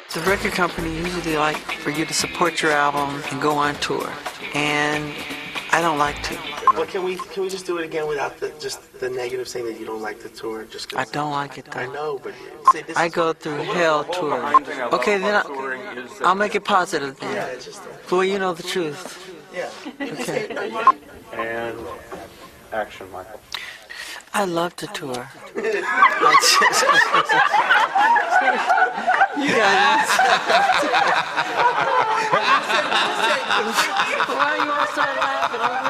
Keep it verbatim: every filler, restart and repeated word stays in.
The record company usually like for you to support your album and go on tour, and I don't like to. Well, can we can we just do it again without the just the negative saying that you don't like the tour? Just I don't like it though. I know, but see, this I is, go through hell touring. Okay, then I, I'll make it positive then. yeah, it's just Boy, you know the truth. yeah. Okay. And action, Michael. I love to tour. You guys. Why are you all started laughing?